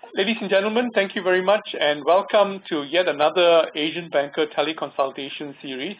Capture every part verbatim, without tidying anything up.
Ladies and gentlemen, thank you very much and welcome to yet another Asian Banker Teleconsultation series.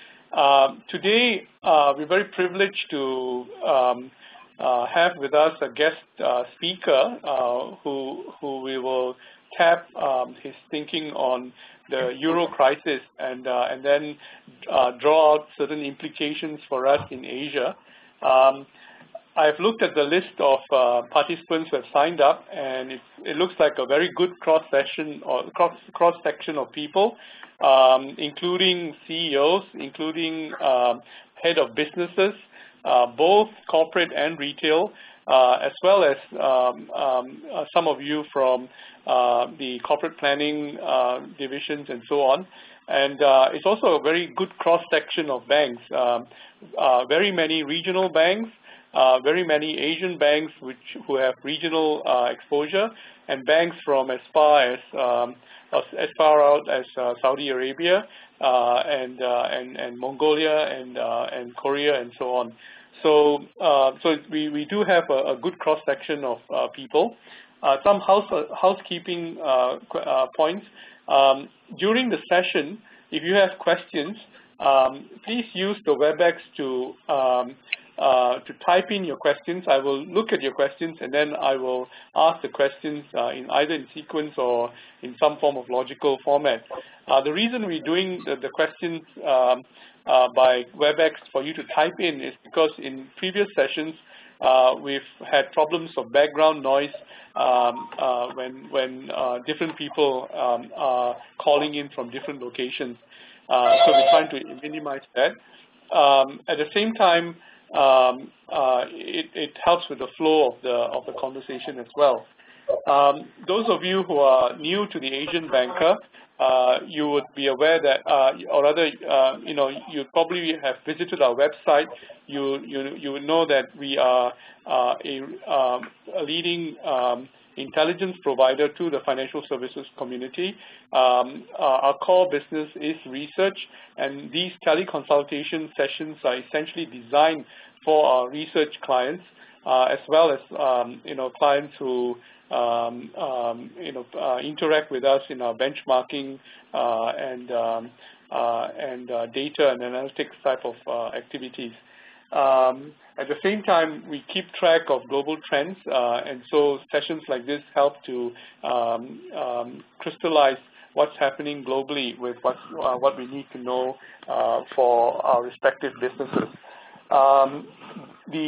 Um, today, uh, we're very privileged to um, uh, have with us a guest uh, speaker uh, who, who we will tap um, his thinking on the Euro crisis and, uh, and then uh, draw out certain implications for us in Asia. Um, I've looked at the list of uh, participants who have signed up, and it, it looks like a very good cross-section or cross, cross-section of people, um, including C E Os, including uh, head of businesses, uh, both corporate and retail, uh, as well as um, um, uh, some of you from uh, the corporate planning uh, divisions and so on. And uh, it's also a very good cross-section of banks, um, uh, very many regional banks, Uh, very many Asian banks which who have regional uh, exposure, and banks from as far as um, as, as far out as uh, Saudi Arabia uh, and, uh, and and Mongolia and uh, and Korea and so on. So uh, so we we do have a, a good cross section of uh, people. Uh, some house uh, housekeeping uh, uh, points um, during the session. If you have questions, um, please use the WebEx to um, Uh, to type in your questions. I will look at your questions and then I will ask the questions uh, in either in sequence or in some form of logical format. Uh, the reason we're doing the, the questions um, uh, by WebEx for you to type in is because in previous sessions uh, we've had problems of background noise um, uh, when, when uh, different people um, are calling in from different locations. Uh, so we're trying to minimize that. Um, at the same time, Um, uh, it, it helps with the flow of the of the conversation as well. Um, those of you who are new to the Asian Banker, uh, you would be aware that, uh, or rather, uh, you know, you probably have visited our website. You you you would know that we are uh, a, um, a leading um, intelligence provider to the financial services community. Um, uh, our core business is research, and these teleconsultation sessions are essentially designed for our research clients, uh, as well as um, you know clients who um, um, you know uh, interact with us in our benchmarking uh, and um, uh, and uh, data and analytics type of uh, activities. Um, at the same time, we keep track of global trends, uh, and so sessions like this help to um, um, crystallize what's happening globally with what, uh, what we need to know uh, for our respective businesses. Um, the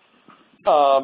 um,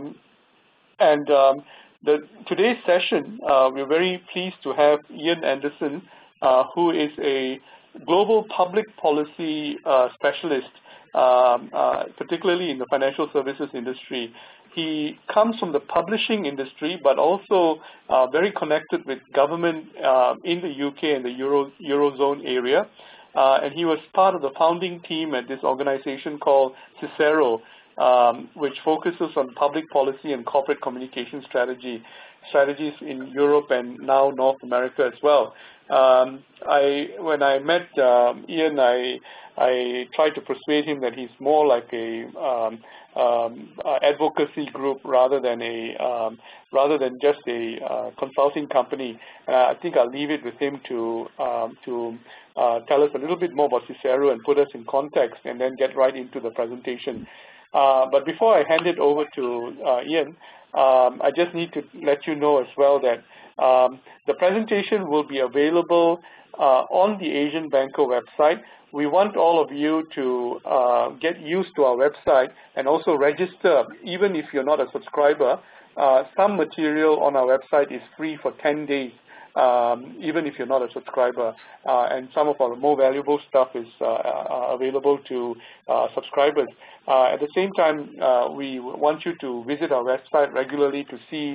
and um, the today's session, uh, we're very pleased to have Ian Anderson, uh, who is a global public policy uh, specialist, um, uh, particularly in the financial services industry. He comes from the publishing industry, but also uh, very connected with government uh, in the U K and the Euro Eurozone area. Uh, and he was part of the founding team at this organization called CICERO, um, which focuses on public policy and corporate communication strategy, strategies in Europe and now North America as well. Um, I, when I met um, Ian, I, I tried to persuade him that he's more like a um, um, uh, advocacy group rather than a um, rather than just a uh, consulting company. Uh, I think I'll leave it with him to um, to uh, tell us a little bit more about CICERO and put us in context, and then get right into the presentation. Uh, but before I hand it over to uh, Ian, um, I just need to let you know as well that um, the presentation will be available uh, on the Asian Banker website. We want all of you to uh, get used to our website and also register, even if you're not a subscriber. Uh, some material on our website is free for ten days. Um, even if you're not a subscriber, uh, and some of our more valuable stuff is uh, uh, available to uh, subscribers. Uh, at the same time, uh, we want you to visit our website regularly to see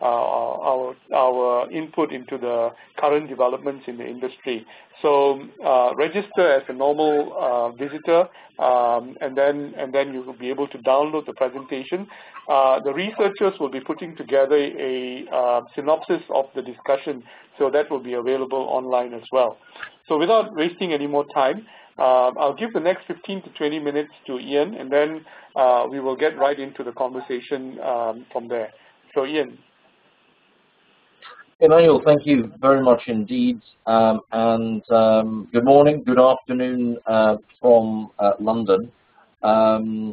uh, our, our input into the current developments in the industry. So uh, register as a normal uh, visitor, um, and then and then you will be able to download the presentation. Uh, the researchers will be putting together a uh, synopsis of the discussion, so that will be available online as well. So without wasting any more time, uh, I'll give the next fifteen to twenty minutes to Ian, and then uh, we will get right into the conversation um, from there. So Ian. Emmanuel, thank you very much indeed, um, and um, good morning, good afternoon uh, from uh, London. Um,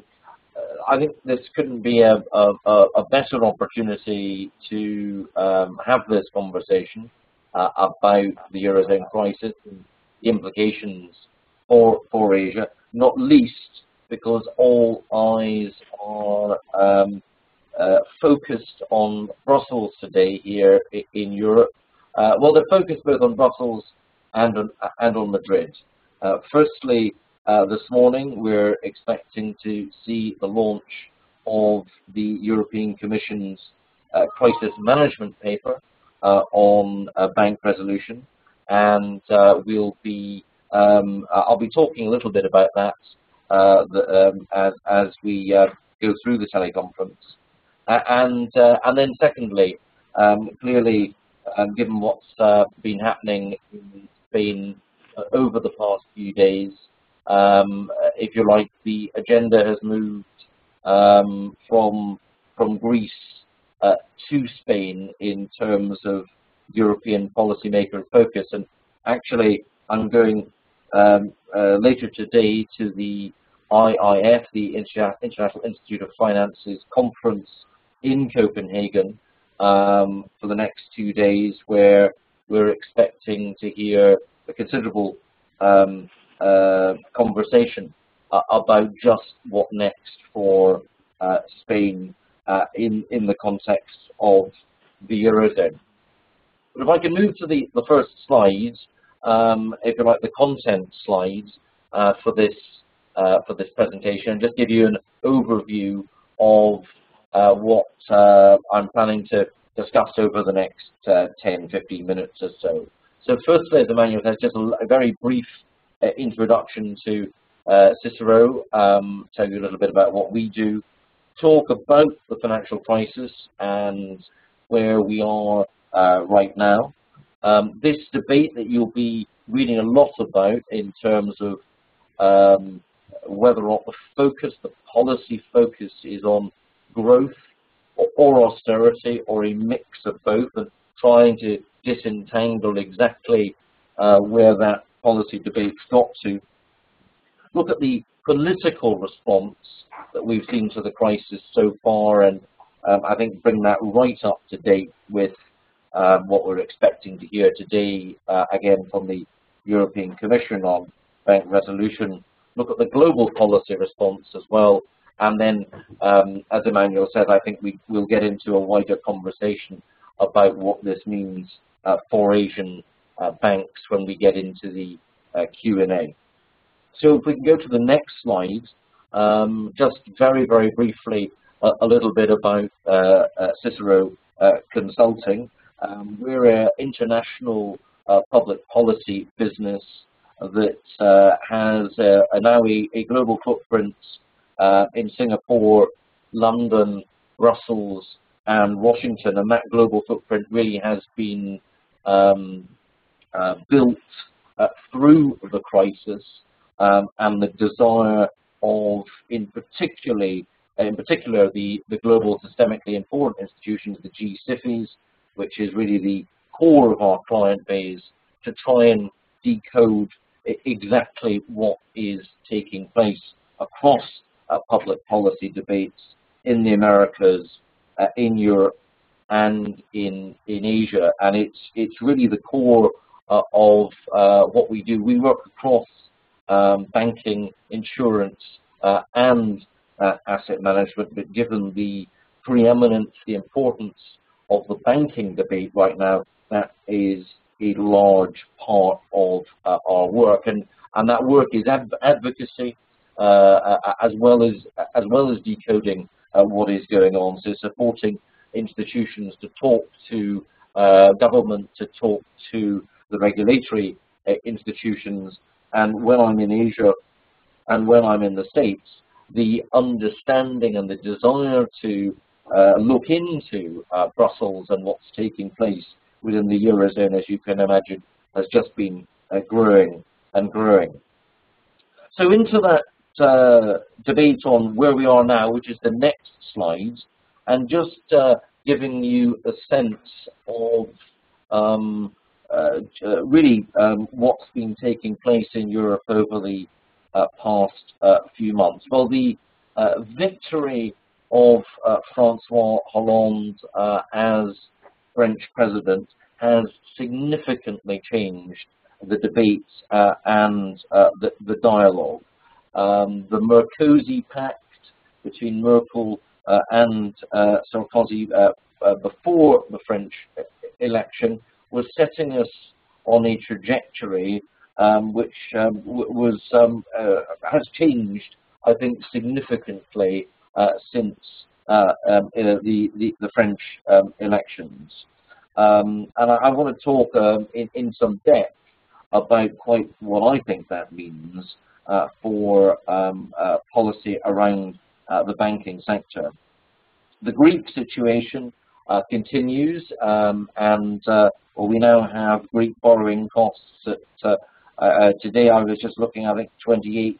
I think this couldn't be a, a, a better opportunity to um, have this conversation uh, about the Eurozone crisis and the implications for, for Asia, not least because all eyes are um, Uh, focused on Brussels today here in Europe. Uh, well, they're focused both on Brussels and on, and on Madrid. Uh, firstly, uh, this morning we're expecting to see the launch of the European Commission's uh, crisis management paper uh, on uh, bank resolution, and uh, we'll be um, I'll be talking a little bit about that uh, the, um, as, as we uh, go through the teleconference. Uh, and uh, and then secondly, um, clearly, um, given what's uh, been happening in Spain uh, over the past few days, um, if you like, the agenda has moved um, from from Greece uh, to Spain in terms of European policymaker focus. And actually, I'm going um, uh, later today to the I I F, the International Institute of Finance's conference in Copenhagen um, for the next two days, where we're expecting to hear a considerable um, uh, conversation uh, about just what next for uh, Spain uh, in, in the context of the Eurozone. But if I can move to the, the first slides, um, if you like, the content slides uh, for this uh, for this presentation, and just give you an overview of uh, what uh, I'm planning to discuss over the next uh, ten, fifteen minutes or so. So firstly, as Emmanuel says, just a, a very brief uh, introduction to uh, Cicero, um, tell you a little bit about what we do, talk about the financial crisis and where we are uh, right now. Um, this debate that you'll be reading a lot about in terms of um, whether or not the focus, the policy focus is on growth or, or austerity or a mix of both, and trying to disentangle exactly uh, where that policy debate's got to. Look at the political response that we've seen to the crisis so far, and um, I think bring that right up to date with um, what we're expecting to hear today, uh, again from the European Commission on bank resolution. Look at the global policy response as well, and then, um, as Emmanuel said, I think we will get into a wider conversation about what this means uh, for Asian uh, banks when we get into the uh, Q and A. So if we can go to the next slide, um, just very, very briefly, a, a little bit about uh, uh, Cicero uh, Consulting. Um, we're an international uh, public policy business that uh, has uh, a, now a, a global footprint uh, in Singapore, London, Brussels, and Washington, and that global footprint really has been um, uh, built uh, through the crisis um, and the desire of, in particularly, in particular, the, the global systemically important institutions, the G SIFIs, which is really the core of our client base, to try and decode exactly what is taking place across uh, public policy debates in the Americas, uh, in Europe, and in in Asia. And it's it's really the core uh, of uh, what we do. We work across um, banking, insurance, uh, and uh, asset management. But given the preeminence, the importance of the banking debate right now, that is a large part of uh, our work, and and that work is ad advocacy uh, as well as as well as decoding uh, what is going on. So supporting institutions to talk to uh, government, to talk to the regulatory uh, institutions, and when I'm in Asia and when I'm in the States, the understanding and the desire to uh, look into uh, Brussels and what's taking place within the Eurozone, as you can imagine, has just been uh, growing and growing. So into that uh, debate on where we are now, which is the next slide, and just uh, giving you a sense of um, uh, uh, really um, what's been taking place in Europe over the uh, past uh, few months. Well, the uh, victory of uh, Francois Hollande uh, as French president has significantly changed the debates uh, and uh, the, the dialogue. Um, the Merkozy Pact between Merkel uh, and uh, Sarkozy uh, uh, before the French election was setting us on a trajectory um, which um, w was um, uh, has changed, I think, significantly uh, since uh, um, uh, the, the the French um, elections. Um, and I, I want to talk um, in, in some depth about quite what I think that means uh, for um, uh, policy around uh, the banking sector. The Greek situation uh, continues, um, and uh, well, we now have Greek borrowing costs at, uh, uh, today I was just looking, I think, twenty-eight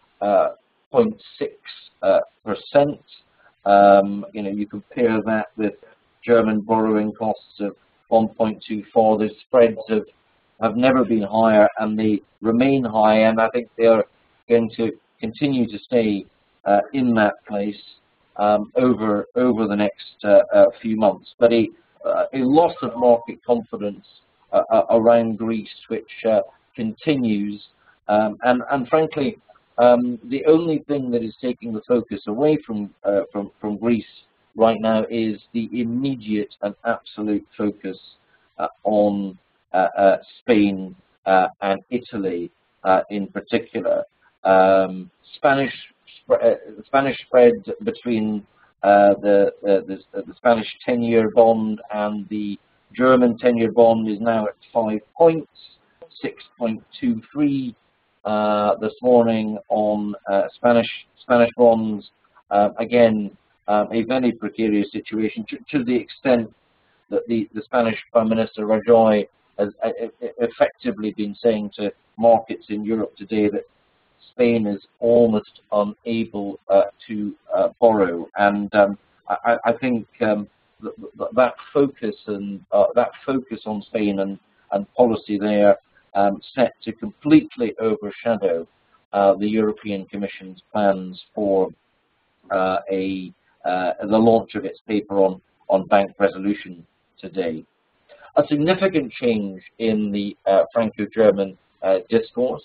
point six percent. Um, you know, you compare that with German borrowing costs of one point two four. The spreads have have never been higher, and they remain high, and I think they are going to continue to stay uh, in that place um, over over the next uh, uh, few months. But a uh, a loss of market confidence uh, uh, around Greece, which uh, continues, um, and and frankly, um, the only thing that is taking the focus away from uh, from from Greece right now is the immediate and absolute focus uh, on uh, uh, Spain uh, and Italy uh, in particular. Um, Spanish sp uh, Spanish spread between uh, the, uh, the the Spanish ten-year bond and the German ten-year bond is now at five points, six point two three uh, this morning on uh, Spanish Spanish bonds. Uh, again, um, a very precarious situation to, to the extent that the, the Spanish Prime Minister Rajoy has uh, effectively been saying to markets in Europe today that Spain is almost unable uh, to uh, borrow, and um, I, I think um, th th that focus and uh, that focus on Spain and, and policy there um, set to completely overshadow uh, the European Commission's plans for uh, a uh, the launch of its paper on on bank resolution today. A significant change in the uh, Franco-German uh, discourse.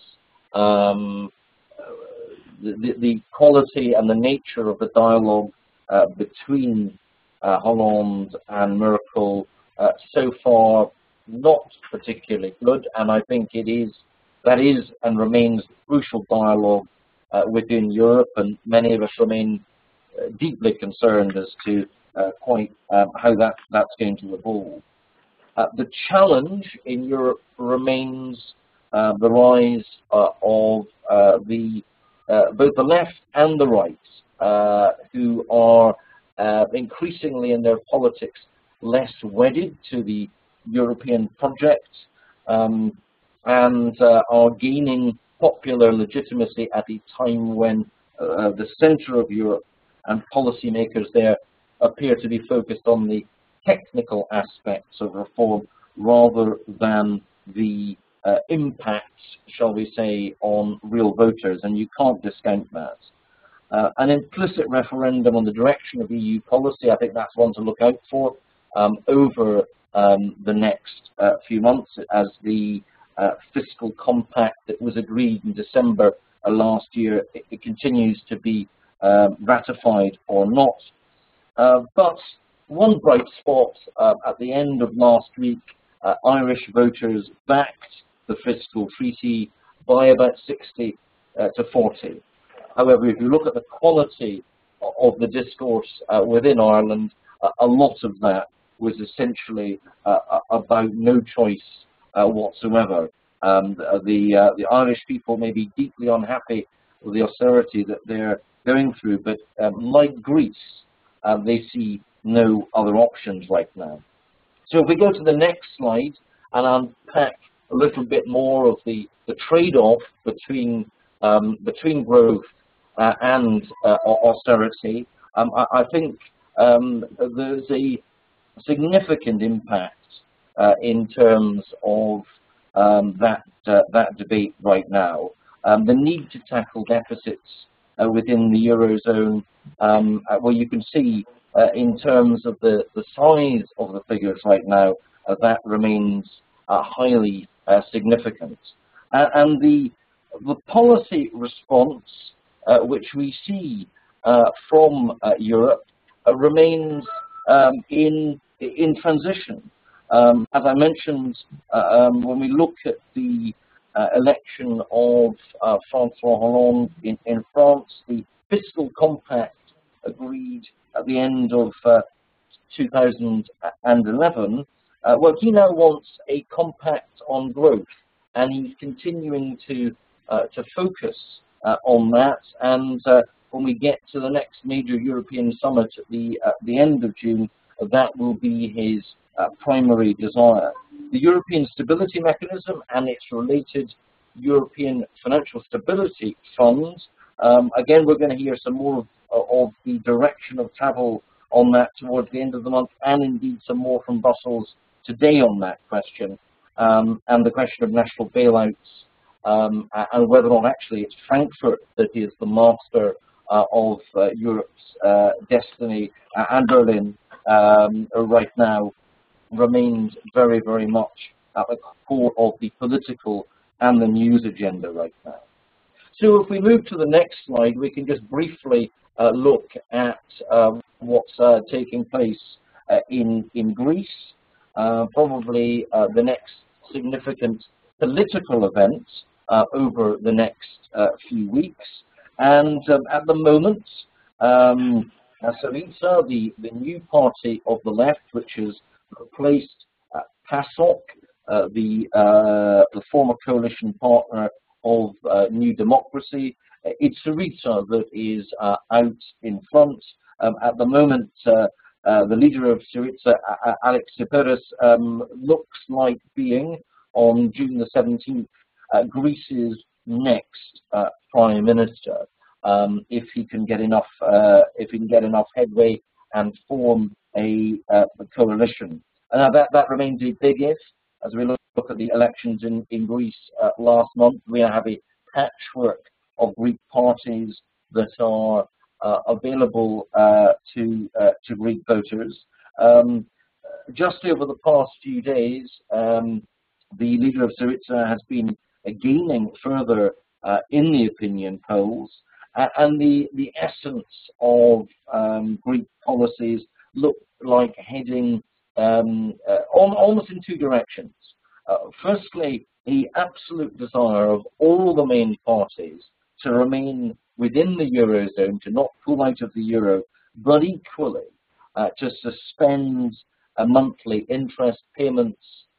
Um, The, the quality and the nature of the dialogue uh, between uh, Hollande and Merkel uh, so far not particularly good, and I think it is that is and remains crucial dialogue uh, within Europe, and many of us remain uh, deeply concerned as to uh, quite um, how that that's going to evolve. Uh, the challenge in Europe remains uh, the rise uh, of uh, the Uh, both the left and the right, uh, who are uh, increasingly in their politics less wedded to the European project um, and uh, are gaining popular legitimacy at a time when uh, the center of Europe and policymakers there appear to be focused on the technical aspects of reform rather than the Uh, impacts, shall we say, on real voters, and you can't discount that. Uh, an implicit referendum on the direction of E U policy, I think that's one to look out for um, over um, the next uh, few months as the uh, fiscal compact that was agreed in December uh, last year, it, it continues to be uh, ratified or not. Uh, but one bright spot uh, at the end of last week, uh, Irish voters backed the fiscal treaty by about sixty uh, to forty. However, if you look at the quality of the discourse uh, within Ireland, uh, a lot of that was essentially uh, about no choice uh, whatsoever. Um, the uh, the Irish people may be deeply unhappy with the austerity that they're going through, but um, like Greece, uh, they see no other options right now. So if we go to the next slide and unpack a little bit more of the, the trade-off between um, between growth uh, and uh, austerity, um, I, I think um, there's a significant impact uh, in terms of um, that, uh, that debate right now. Um, the need to tackle deficits uh, within the Eurozone, um, uh, well, you can see uh, in terms of the, the size of the figures right now, uh, that remains uh, highly uh, significant. Uh, and the, the policy response, uh, which we see uh, from uh, Europe, uh, remains um, in, in transition. Um, as I mentioned, uh, um, when we look at the uh, election of uh, François Hollande in, in France, the fiscal compact agreed at the end of uh, two thousand eleven, uh, well, he now wants a compact on growth, and he's continuing to uh, to focus uh, on that. And uh, when we get to the next major European summit at the at the end of June, uh, that will be his uh, primary desire. The European Stability Mechanism and its related European Financial Stability Funds. Um, again, we're going to hear some more of, of the direction of travel on that towards the end of the month, and indeed some more from Brussels today on that question, um, and the question of national bailouts, um, and whether or not actually it's Frankfurt that is the master uh, of uh, Europe's uh, destiny, uh, and Berlin um, right now remains very, very much at the core of the political and the news agenda right now. So if we move to the next slide, we can just briefly uh, look at uh, what's uh, taking place uh, in, in Greece, uh, probably uh, the next significant political event uh, over the next uh, few weeks. And um, at the moment, um, Syriza, the, the new party of the left, which has replaced uh, PASOK, uh, the, uh, the former coalition partner of uh, New Democracy. Uh, it's Syriza that is uh, out in front. Um, at the moment, uh, uh, the leader of Syriza, uh, Alex Tsipras, um, looks like being, on June the seventeenth, uh, Greece's next uh, prime minister, um, if he can get enough, uh, if he can get enough headway and form a, uh, a coalition. And uh, that, that remains a big if. As we look, look at the elections in, in Greece uh, last month, we have a patchwork of Greek parties that are uh, available uh, to, uh, to Greek voters. Um, just over the past few days, um, the leader of Syriza has been uh, gaining further uh, in the opinion polls, uh, and the, the essence of um, Greek policies look like heading um, uh, on, almost in two directions. Uh, firstly, the absolute desire of all the main parties to remain within the Eurozone, to not pull out of the Euro, but equally uh, to suspend uh, monthly interest payments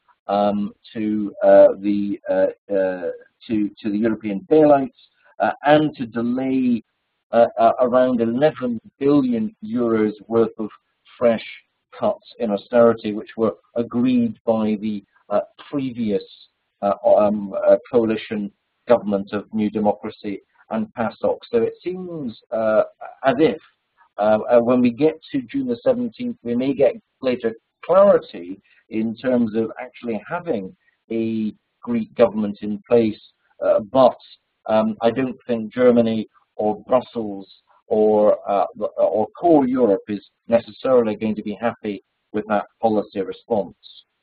um, to uh, the uh, uh, to to the European bailouts, uh, and to delay uh, uh, around eleven billion euros worth of fresh cuts in austerity, which were agreed by the uh, previous uh, um, uh, coalition government of New Democracy and PASOK. So it seems uh, as if uh, uh, when we get to June the seventeenth, we may get greater clarity in terms of actually having a Greek government in place, uh, but um, I don't think Germany or Brussels or uh, or core Europe is necessarily going to be happy with that policy response.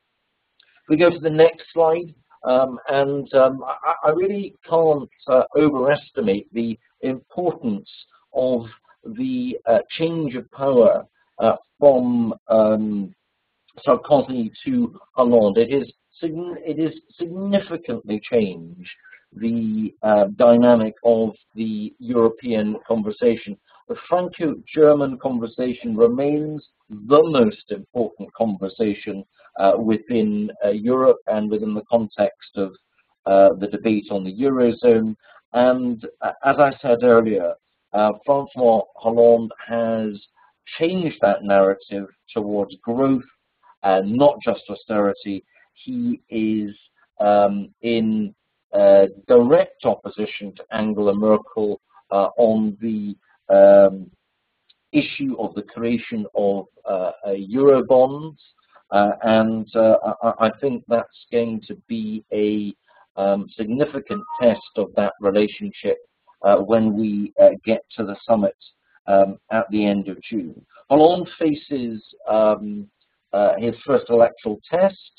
We go to the next slide, um, and um, I, I really can't uh, overestimate the importance of the uh, change of power uh, from um, Sarkozy to Hollande. It is it is significantly changed the uh, dynamic of the European conversation. The Franco-German conversation remains the most important conversation uh, within uh, Europe and within the context of uh, the debate on the Eurozone. And uh, as I said earlier, uh, François Hollande has changed that narrative towards growth and not just austerity. He is um, in uh, direct opposition to Angela Merkel uh, on the um, issue of the creation of uh, uh, Eurobonds. Uh, and uh, I, I think that's going to be a um, significant test of that relationship uh, when we uh, get to the summit um, at the end of June. Hollande faces um, uh, his first electoral test,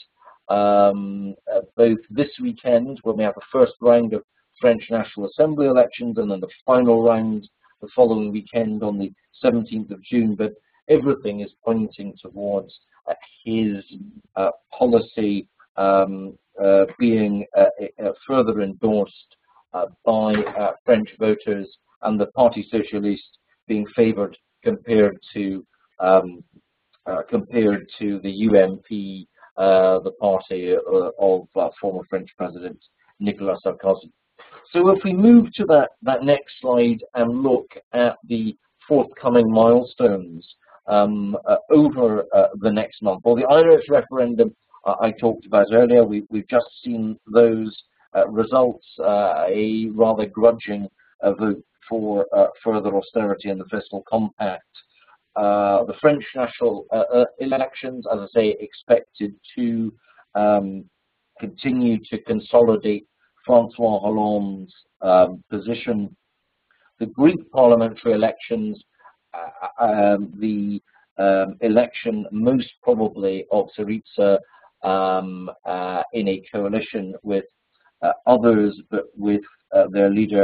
um, uh, both this weekend when we have the first round of French National Assembly elections and then the final round the following weekend on the seventeenth of June, but everything is pointing towards uh, his uh, policy um, uh, being uh, uh, further endorsed uh, by uh, French voters and the Parti Socialiste being favoured compared to um, uh, compared to the U M P, uh, the party uh, of uh, former French President Nicolas Sarkozy. So if we move to that, that next slide and look at the forthcoming milestones um, uh, over uh, the next month. Well, the Irish referendum uh, I talked about earlier, we, we've just seen those uh, results, uh, a rather grudging uh, vote for uh, further austerity in the fiscal compact. Uh, the French national uh, uh, elections, as I say, expected to um, continue to consolidate Francois Hollande's um, position. The Greek parliamentary elections, uh, um, the um, election most probably of Syriza um, uh, in a coalition with uh, others, but with uh, their leader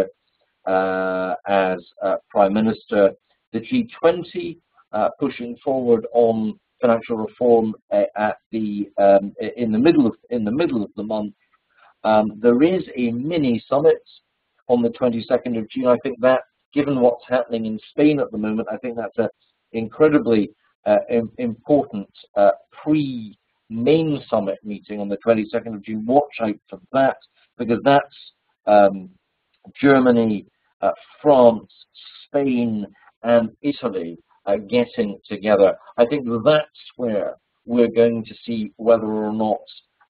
uh, as uh, Prime Minister. The G twenty uh, pushing forward on financial reform uh, at the um, in the middle of in the middle of the month. Um, there is a mini summit on the twenty-second of June. I think that, given what's happening in Spain at the moment, I think that's an incredibly uh, important uh, pre-main summit meeting on the twenty-second of June. Watch out for that, because that's um, Germany, uh, France, Spain, and Italy uh, getting together. I think that's where we're going to see whether or not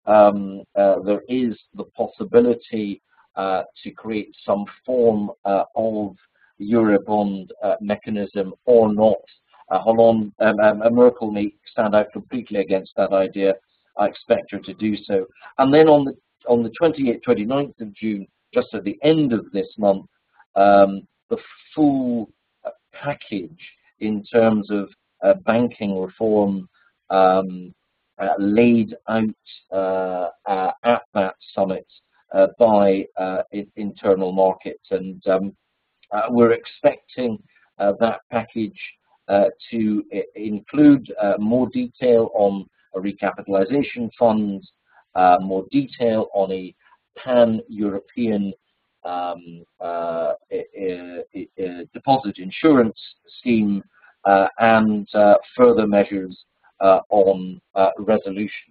Um, uh, there is the possibility uh, to create some form uh, of Eurobond uh, mechanism or not. Uh, Hollande, um, um, Merkel may stand out completely against that idea. I expect her to do so. And then on the on the twenty-eighth, twenty-ninth of June, just at the end of this month, um, the full uh, package in terms of uh, banking reform um, Uh, laid out uh, uh, at that summit uh, by uh, internal markets, and um, uh, we're expecting uh, that package uh, to include uh, more detail on a recapitalization fund, uh, more detail on a pan-European um, uh, uh, uh, deposit insurance scheme, uh, and uh, further measures Uh, on uh, resolution.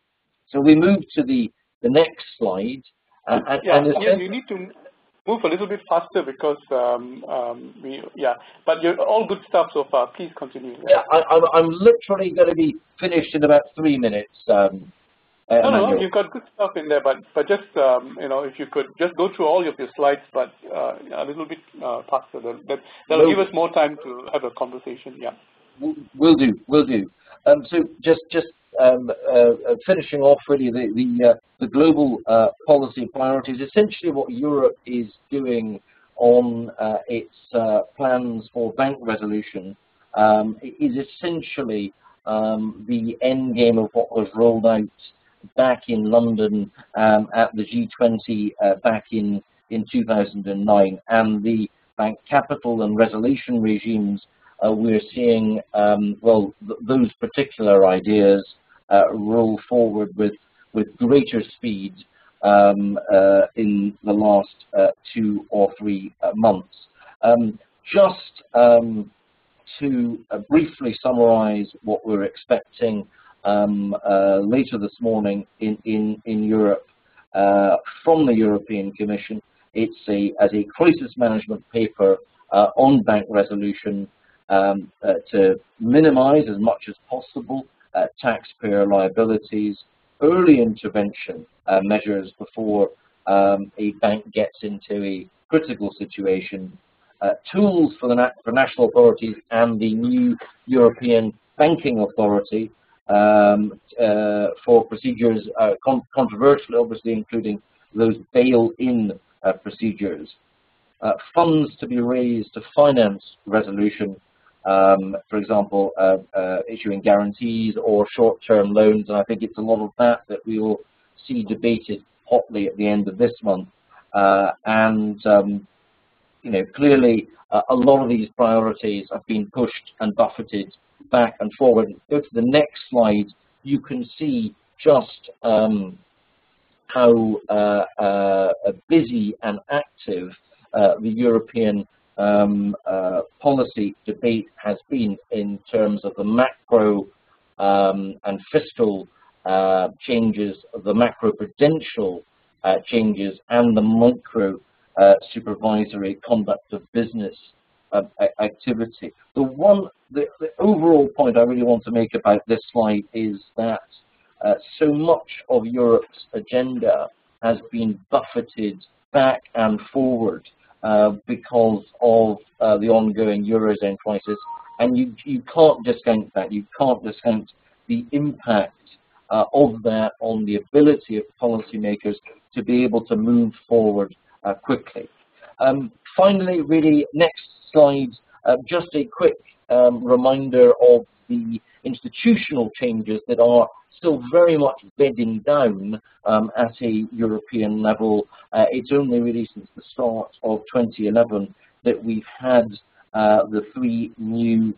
So we move to the, the next slide. Uh, and, yeah, and yeah, you need to move a little bit faster because um, um, we, yeah, but you're all good stuff so far. Please continue. Yeah, I, I'm, I'm literally going to be finished in about three minutes. Um, uh, no, no, no, you've got good stuff in there, but but just um, you know, if you could just go through all of your slides, but uh, a little bit uh, faster. That that'll we'll, give us more time to have a conversation. Yeah, we'll do, we'll do. Um, so just just um, uh, finishing off really the the, uh, the global uh, policy priorities. Essentially, what Europe is doing on uh, its uh, plans for bank resolution um, is essentially um, the end game of what was rolled out back in London um, at the G twenty uh, back in in two thousand nine, and the bank capital and resolution regimes. Uh, we're seeing, um, well, th those particular ideas uh, roll forward with, with greater speed um, uh, in the last uh, two or three uh, months. Um, just um, to uh, briefly summarize what we're expecting um, uh, later this morning in, in, in Europe uh, from the European Commission, it's a, as a crisis management paper uh, on bank resolution, Um, uh, to minimize as much as possible uh, taxpayer liabilities, early intervention uh, measures before um, a bank gets into a critical situation, uh, tools for the na for national authorities and the new European Banking Authority, um, uh, for procedures, uh, con controversial, obviously, including those bail-in uh, procedures. Uh, funds to be raised to finance resolution, um, for example, uh, uh, issuing guarantees or short-term loans, and I think it's a lot of that that we will see debated hotly at the end of this month. Uh, and, um, you know, clearly uh, a lot of these priorities have been pushed and buffeted back and forward. Go to the next slide, you can see just um, how uh, uh, busy and active uh, the European um, uh, policy debate has been in terms of the macro um, and fiscal uh, changes, the macro-prudential uh, changes, and the micro uh, supervisory conduct of business uh, activity. The one, the, the overall point I really want to make about this slide is that uh, so much of Europe's agenda has been buffeted back and forward uh, because of uh, the ongoing Eurozone crisis, and you, you can't discount that. You can't discount the impact uh, of that on the ability of policymakers to be able to move forward uh, quickly. Um, finally, really, next slide, uh, just a quick um, reminder of the institutional changes that are still very much bedding down um, at a European level. Uh, it's only really since the start of twenty eleven that we've had uh, the three new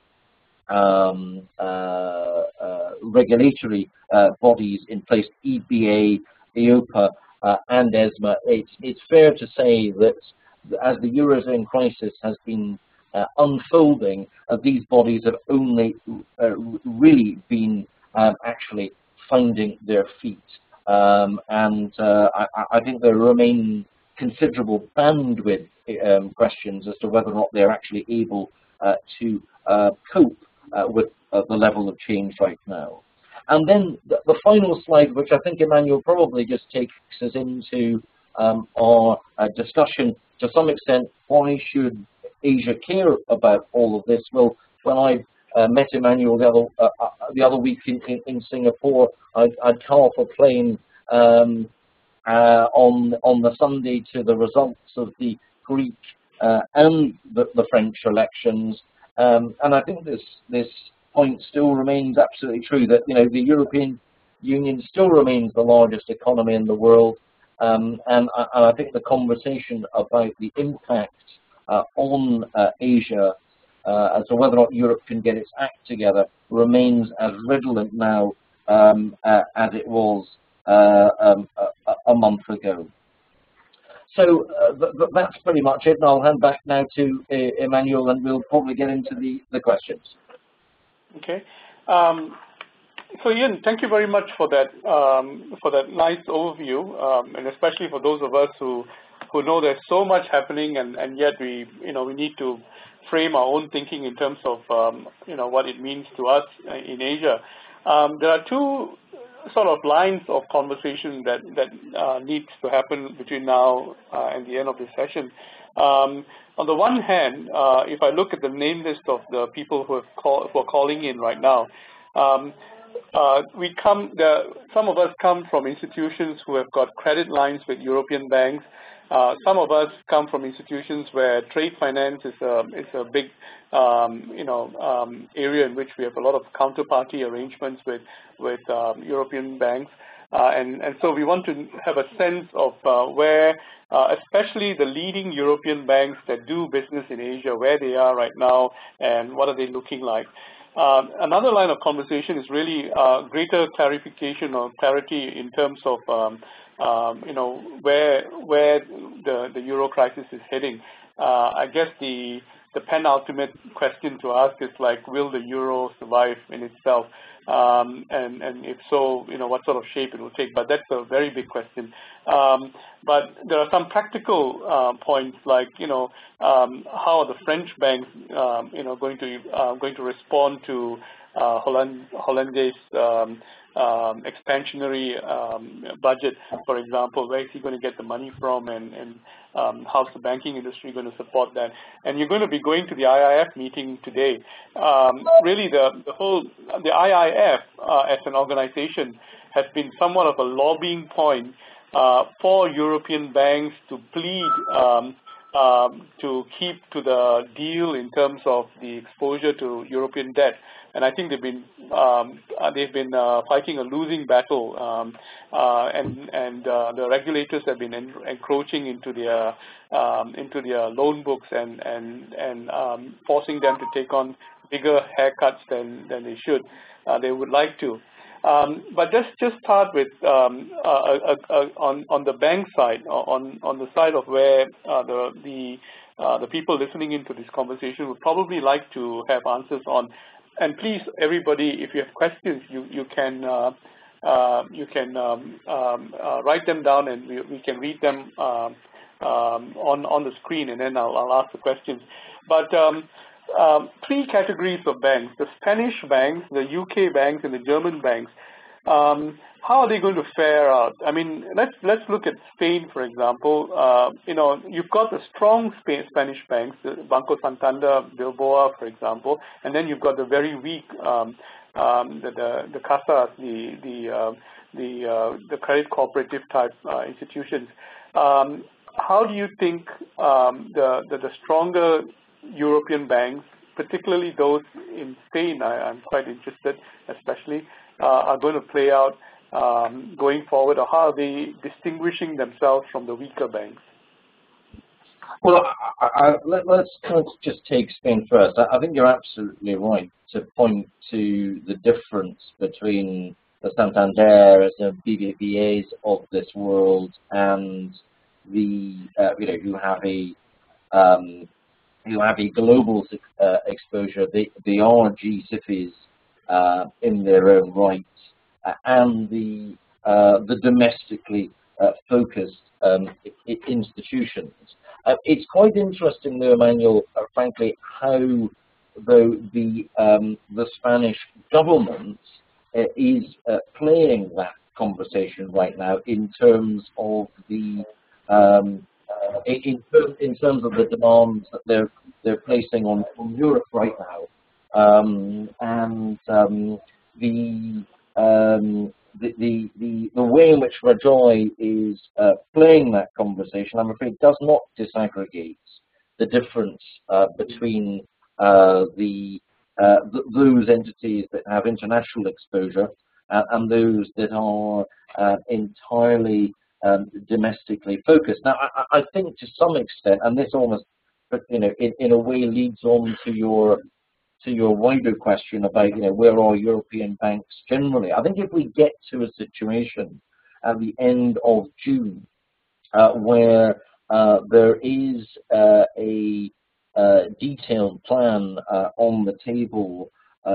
um, uh, uh, regulatory uh, bodies in place, E B A, EIOPA, uh, and ESMA. It's, it's fair to say that as the Eurozone crisis has been uh, unfolding, uh, these bodies have only uh, really been um, actually finding their feet. Um, and uh, I, I think there remain considerable bandwidth um, questions as to whether or not they're actually able uh, to uh, cope uh, with uh, the level of change right now. And then the, the final slide, which I think Emmanuel probably just takes us into um, our uh, discussion to some extent, why should Asia care about all of this? Well, when I uh, met Emmanuel the other, uh, uh, the other week in, in, in Singapore, I'd, I'd come off a plane um, uh, on, on the Sunday to the results of the Greek uh, and the, the French elections. Um, and I think this, this point still remains absolutely true, that you know the European Union still remains the largest economy in the world. Um, and, I, and I think the conversation about the impact uh, on uh, Asia uh, as to whether or not Europe can get its act together remains as redolent now um, uh, as it was uh, um, a, a month ago. So uh, th th that's pretty much it, and I'll hand back now to uh, Emmanuel, and we'll probably get into the, the questions. Okay. Um, So Ian, thank you very much for that um, for that nice overview, um, and especially for those of us who who know there's so much happening, and, and yet we you know we need to frame our own thinking in terms of um, you know what it means to us in Asia. Um, there are two sort of lines of conversation that that uh, needs to happen between now uh, and the end of this session. Um, on the one hand, uh, if I look at the name list of the people who have call, who are calling in right now. Um, Uh, we come, the, some of us come from institutions who have got credit lines with European banks. Uh, some of us come from institutions where trade finance is a, is a big, um, you know, um, area in which we have a lot of counterparty arrangements with, with um, European banks. Uh, and, and so we want to have a sense of uh, where, uh, especially the leading European banks that do business in Asia, where they are right now and what are they looking like. Uh, another line of conversation is really uh, greater clarification or clarity in terms of um, um, you know where where the the euro crisis is heading. Uh, I guess the the penultimate question to ask is like, will the euro survive in itself? Um, and and if so, you know what sort of shape it will take. But that's a very big question. Um, but there are some practical uh, points, like you know um, how are the French banks um, you know going to uh, going to respond to uh, Holland, Hollandaise um, um, expansionary um, budget, for example. Where is he going to get the money from, and, and um, how's the banking industry going to support that? And you're going to be going to the I I F meeting today. Um, really, the, the whole, the I I F uh, as an organization has been somewhat of a lobbying point uh, for European banks to plead um, um, to keep to the deal in terms of the exposure to European debt. And I think they've been um, they've been uh, fighting a losing battle, um, uh, and and uh, the regulators have been en encroaching into their um, into their loan books and and and um, forcing them to take on bigger haircuts than than they should. Uh, they would like to. Um, but let's just start with um, uh, uh, uh, on on the bank side, on on the side of where uh, the the uh, the people listening into this conversation would probably like to have answers on. And please, everybody, if you have questions, you you can uh, uh, you can um, um, uh, write them down, and we we can read them um, um, on on the screen, and then I'll, I'll ask the questions. But um, Um, three categories of banks: the Spanish banks, the U K banks, and the German banks. Um, how are they going to fare out? I mean, let's let's look at Spain, for example. Uh, you know, you've got the strong Spain, Spanish banks, Banco Santander, Bilbao, for example, and then you've got the very weak, um, um, the, the the Casas, the the uh, the uh, the credit cooperative type uh, institutions. Um, how do you think um, the, the the stronger European banks, particularly those in Spain, I, I'm quite interested, especially, uh, are going to play out um, going forward, or how are they distinguishing themselves from the weaker banks? Well, I, I, let, let's kind of just take Spain first. I, I think you're absolutely right to point to the difference between the Santander, the B B V As of this world, and the, uh, you know, who have a um, who have a global uh, exposure. They, they are G SIFIs uh, in their own right, uh, and the uh, the domestically uh, focused um, institutions. Uh, it's quite interesting, though, Emmanuel, uh, frankly, how though the um, the Spanish government uh, is uh, playing that conversation right now in terms of the um, uh, in, in terms of the demands that they're they're placing on, on Europe right now, um, and um, the, um, the the the the way in which Rajoy is uh, playing that conversation, I'm afraid, does not disaggregate the difference uh, between uh, the uh, th those entities that have international exposure uh, and those that are uh, entirely um, domestically focused. Now, I, I think to some extent, and this almost, you know, in, in a way leads on to your to your wider question about, you know, where are European banks generally. I think if we get to a situation at the end of June uh, where uh, there is uh, a uh, detailed plan uh, on the table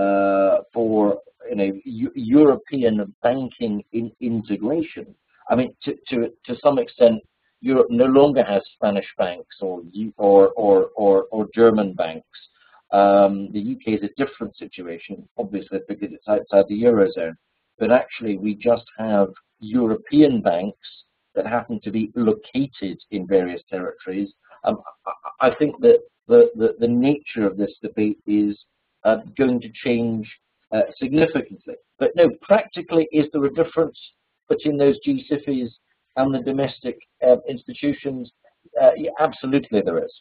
uh, for, you know, European banking in integration, I mean, to, to, to some extent, Europe no longer has Spanish banks or or or or, or German banks. Um, the U K is a different situation, obviously, because it's outside the Eurozone. But actually, we just have European banks that happen to be located in various territories. Um, I, I think that the, the, the nature of this debate is uh, going to change uh, significantly. But no, practically, is there a difference between those G SIFIs and the domestic uh, institutions? Uh, yeah, absolutely there is.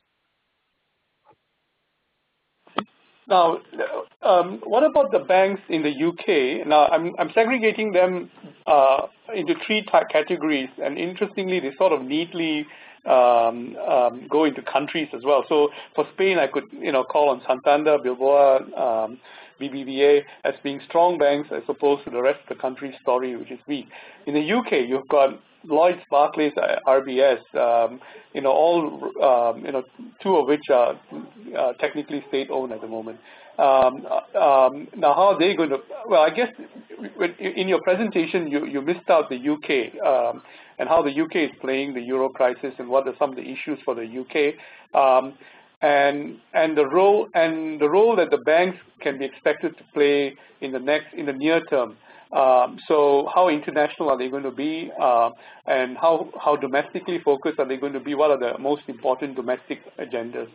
Now, um, what about the banks in the U K? Now, I'm, I'm segregating them uh, into three categories, and interestingly, they sort of neatly um, um, go into countries as well. So for Spain, I could, you know, call on Santander, Bilbao, um, B B V A as being strong banks as opposed to the rest of the country's story, which is weak. In the U K, you've got Lloyds, Barclays, R B S, um, you know, all, um, you know, two of which are uh, technically state-owned at the moment. Um, um, now, how are they going to, well, I guess in your presentation, you, you missed out the U K um, and how the U K is playing the Euro crisis and what are some of the issues for the U K. Um, and and the role and the role that the banks can be expected to play in the next in the near term. Um, so how international are they going to be, uh, and how how domestically focused are they going to be? What are the most important domestic agendas?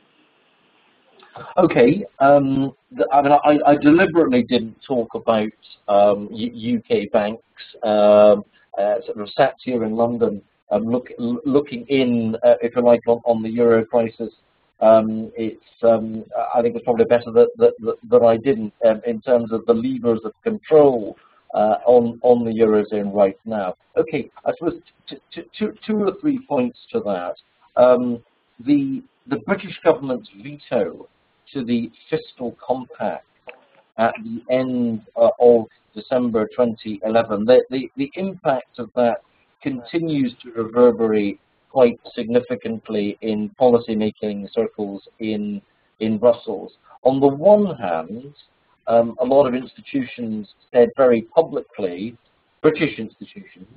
Okay, um, the, I mean, I, I deliberately didn't talk about um, U K banks. Um, uh, sort of sat here in London, um, look, looking in, uh, if you like, on, on the euro crisis. Um, it's, um, I think it's probably better that that, that, that I didn't, um, in terms of the levers of control uh, on on the eurozone right now. Okay, I suppose t t two, two or three points to that. Um, the the British government's veto to the fiscal compact at the end uh, of December twenty eleven, the, the, the impact of that continues to reverberate quite significantly in policy-making circles in, in Brussels. On the one hand, um, a lot of institutions said very publicly, British institutions,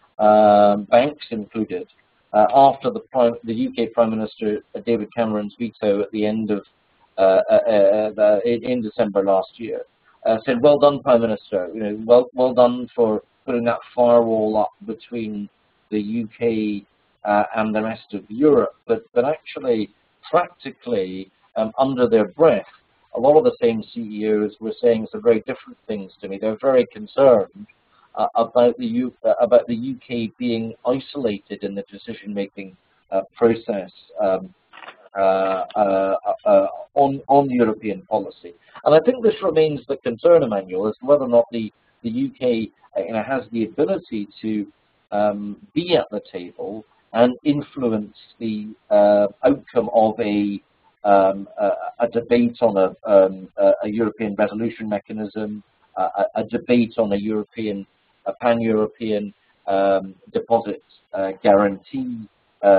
um, banks included, uh, after the, Prime, the U K Prime Minister uh, David Cameron's veto at the end of Uh, uh, uh, in, in December last year, uh, said, "Well done, Prime Minister. You know, well, well done for putting that firewall up between the U K uh, and the rest of Europe." But, but actually, practically, um, under their breath, a lot of the same C E Os were saying some very different things to me. They're very concerned uh, about the U uh, about the U K being isolated in the decision-making uh, process. Um, Uh, uh, uh, on on European policy, and I think this remains the concern, Emmanuel, as to whether or not the the U K uh, you know, has the ability to um, be at the table and influence the uh, outcome of a um, a, a debate on a, um, a European resolution mechanism, uh, a, a debate on a European, a pan-European um, deposit uh, guarantee Uh,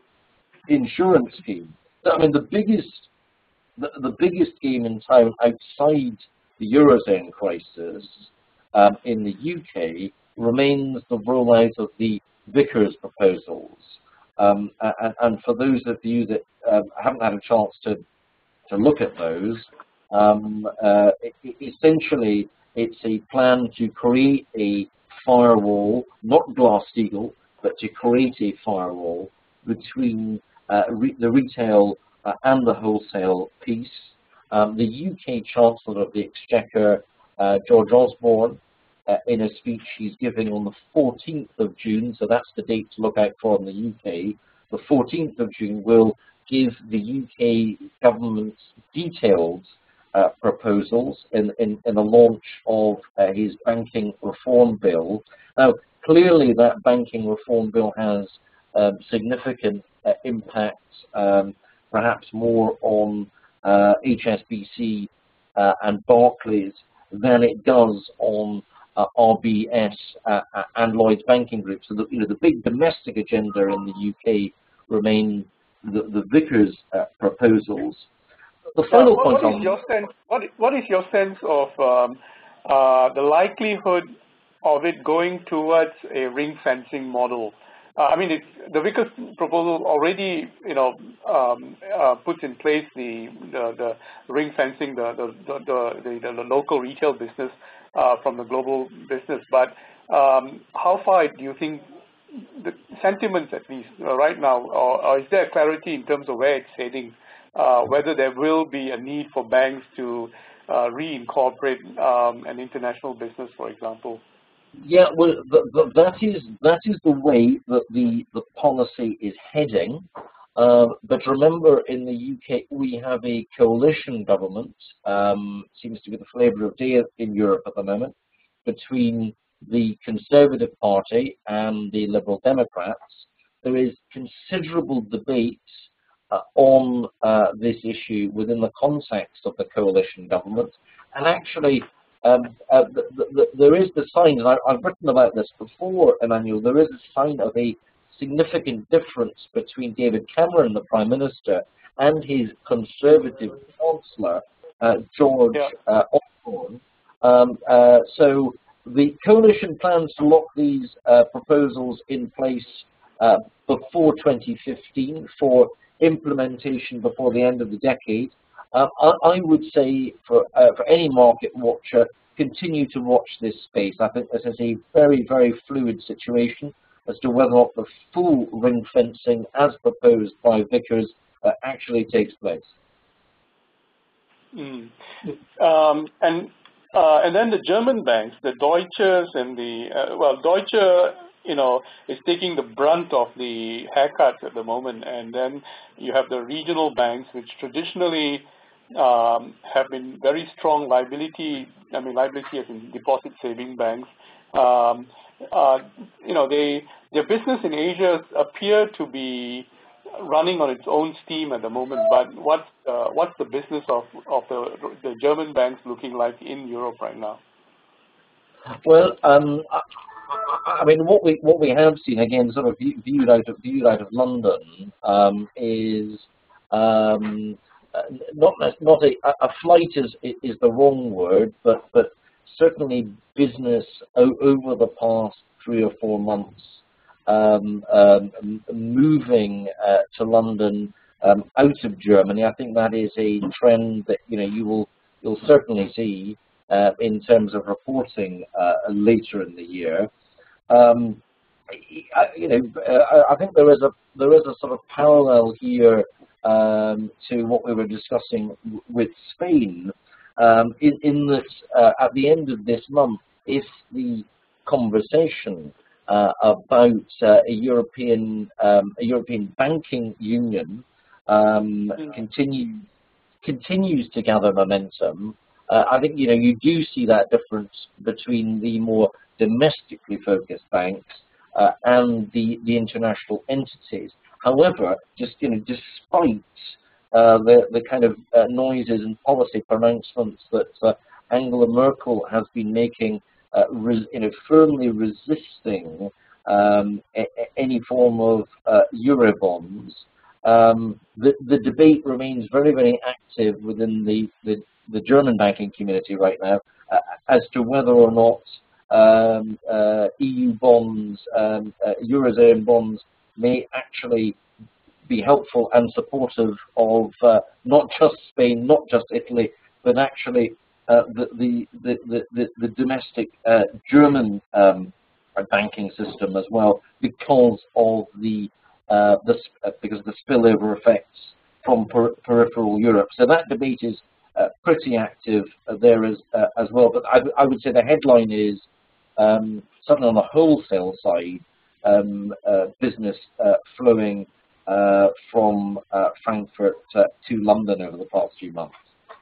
insurance scheme. I mean, the biggest, the, the biggest game in town outside the eurozone crisis um, in the U K remains the rollout of the Vickers proposals. Um, and, and for those of you that um, haven't had a chance to to look at those, um, uh, it, it essentially it's a plan to create a firewall, not Glass-Steagall, but to create a firewall between Uh, re the retail uh, and the wholesale piece. Um, the U K Chancellor of the Exchequer, uh, George Osborne, uh, in a speech he's giving on the fourteenth of June, so that's the date to look out for in the U K, the fourteenth of June will give the U K government's detailed uh, proposals in, in, in the launch of uh, his banking reform bill. Now, clearly that banking reform bill has um, significant Uh, impacts, um, perhaps more on uh, H S B C uh, and Barclays than it does on uh, R B S uh, and Lloyds Banking Group. So the, you know, the big domestic agenda in the U K remain the, the Vickers uh, proposals. The final uh, what, point what on is your sense? What what is your sense of um, uh, the likelihood of it going towards a ring fencing model? Uh, I mean, it's, the Vickers proposal already, you know, um, uh, puts in place the the, the ring fencing, the the the, the, the, the local retail business uh, from the global business. But um, how far do you think the sentiments, at least uh, right now, or, or is there clarity in terms of where it's heading? Uh, whether there will be a need for banks to uh, reincorporate um, an international business, for example? Yeah, well, the, the, that is that is the way that the the policy is heading. Uh, but remember, in the U K, we have a coalition government. Um, seems to be the flavour of day in Europe at the moment, between the Conservative Party and the Liberal Democrats. There is considerable debate uh, on uh, this issue within the context of the coalition government, and actually. Um, uh, the, the, the, there is the sign, and I, I've written about this before, Emmanuel, there is a sign of a significant difference between David Cameron, the Prime Minister, and his Conservative Chancellor, uh, George yeah. uh, Osborne. Um, uh, so the coalition plans to lock these uh, proposals in place uh, before twenty fifteen for implementation before the end of the decade. Uh, I, I would say for, uh, for any market watcher, continue to watch this space. I think this is a very, very fluid situation as to whether or not the full ring fencing as proposed by Vickers uh, actually takes place. Mm. Um, and uh, and then the German banks, the Deutsches and the, uh, well, Deutsche, you know, is taking the brunt of the haircuts at the moment. And then you have the regional banks, which traditionally um, have been very strong liability, I mean, liability as in deposit saving banks. Um, uh, you know, they, their business in Asia appear to be running on its own steam at the moment, but what's uh, what's the business of of the the German banks looking like in Europe right now? Well, um, I, I mean, what we what we have seen again, sort of viewed out of viewed out of London, um, is um, not not a, a flight is is the wrong word, but but certainly business over the past three or four months. Um, um, moving uh, to London um, out of Germany. I think that is a trend that you know you will you'll certainly see uh, in terms of reporting uh, later in the year. Um, I, you know, I, I think there is a there is a sort of parallel here um, to what we were discussing w with Spain, um, in, in that uh, at the end of this month, if the conversation Uh, about uh, a European um, a European banking union um, continue, continues to gather momentum. Uh, I think you know you do see that difference between the more domestically focused banks uh, and the the international entities. However, just you know, despite uh, the the kind of uh, noises and policy pronouncements that uh, Angela Merkel has been making. Uh, res, you know, firmly resisting um, a, a, any form of uh, Eurobonds. Um, the, the debate remains very, very active within the, the, the German banking community right now uh, as to whether or not um, uh, E U bonds, um, uh, Eurozone bonds may actually be helpful and supportive of uh, not just Spain, not just Italy, but actually Uh, the, the, the, the, the domestic uh, German um, banking system as well, because of the, uh, the uh, because of the spillover effects from per peripheral Europe. So that debate is uh, pretty active uh, there as uh, as well. But I, I would say the headline is um, certainly on the wholesale side, um, uh, business uh, flowing uh, from uh, Frankfurt uh, to London over the past few months.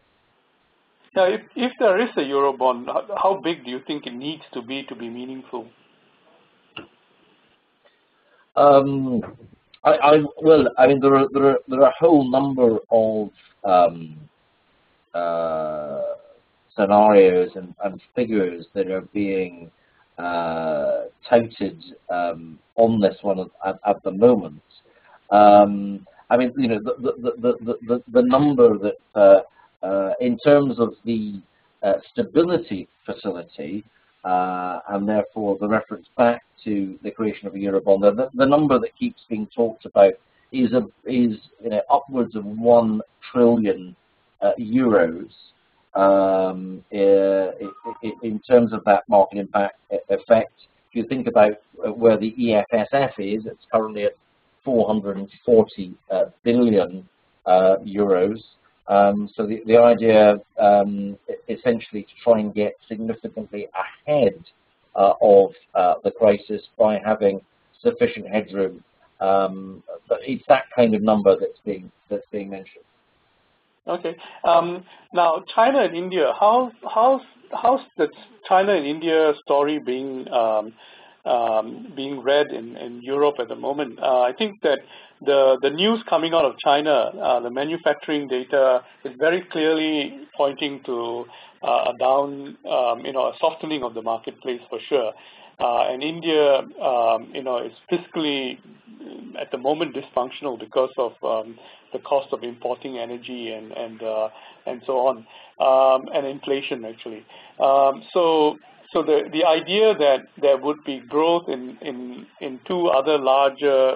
Now, if, if there is a Eurobond, how big do you think it needs to be to be meaningful? Um, I, I, well, I mean, there are, there are, there are a whole number of um, uh, scenarios and, and figures that are being uh, touted um, on this one at, at the moment. Um, I mean, you know, the, the, the, the, the, the number that uh, Uh, in terms of the uh, stability facility, uh, and therefore the reference back to the creation of a Eurobond, the, the number that keeps being talked about is, a, is you know, upwards of one trillion uh, euros um, uh, in terms of that market impact effect. If you think about where the E F S F is, it's currently at four hundred forty uh, billion uh, euros. Um, so the, the idea um, essentially to try and get significantly ahead uh, of uh, the crisis by having sufficient headroom. Um, but it's that kind of number that's being that's being mentioned. Okay. Um, now, China and India. How how's how's the China and India story being um, um, being read in, in Europe at the moment? Uh, I think that the the news coming out of China, uh, the manufacturing data is very clearly pointing to uh, a down, um, you know, a softening of the marketplace for sure. Uh, and India, um, you know, is fiscally at the moment dysfunctional because of um, the cost of importing energy and and uh, and so on, um, and inflation actually. Um, so. So the, the idea that there would be growth in, in, in two other larger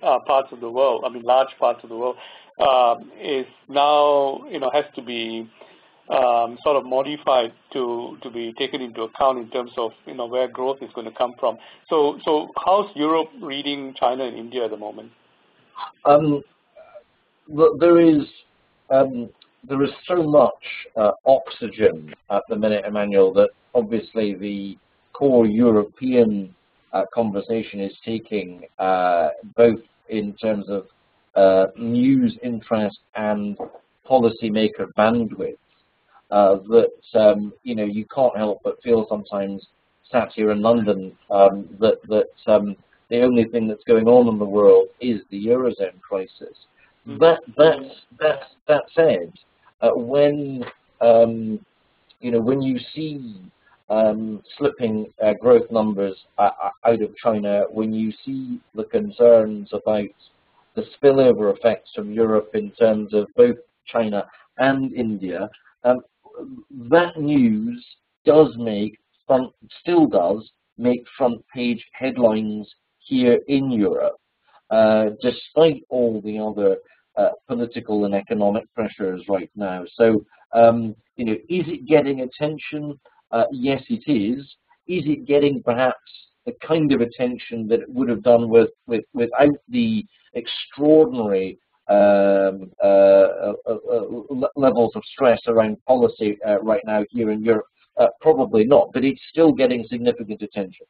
uh, parts of the world, I mean large parts of the world, um, is now, you know, has to be um, sort of modified to to be taken into account in terms of, you know, where growth is going to come from. So, so how's Europe reading China and India at the moment? Um, there is um, there is so much uh, oxygen at the minute, Emmanuel, that obviously the core European uh, conversation is taking, uh, both in terms of uh, news interest and policymaker bandwidth. Uh, that um, you know, you can't help but feel sometimes, sat here in London, um, that that um, the only thing that's going on in the world is the Eurozone crisis. Mm-hmm. That that's that's that said, uh, when um, you know, when you see um, slipping uh, growth numbers uh, out of China, when you see the concerns about the spillover effects from Europe in terms of both China and India, um, that news does make front, still does make front page headlines here in Europe, uh, despite all the other uh, political and economic pressures right now. So, um, you know, is it getting attention? Uh, yes, it is. Is it getting perhaps the kind of attention that it would have done with, with without the extraordinary um, uh, uh, uh, levels of stress around policy uh, right now here in Europe? Uh, probably not, but it's still getting significant attention.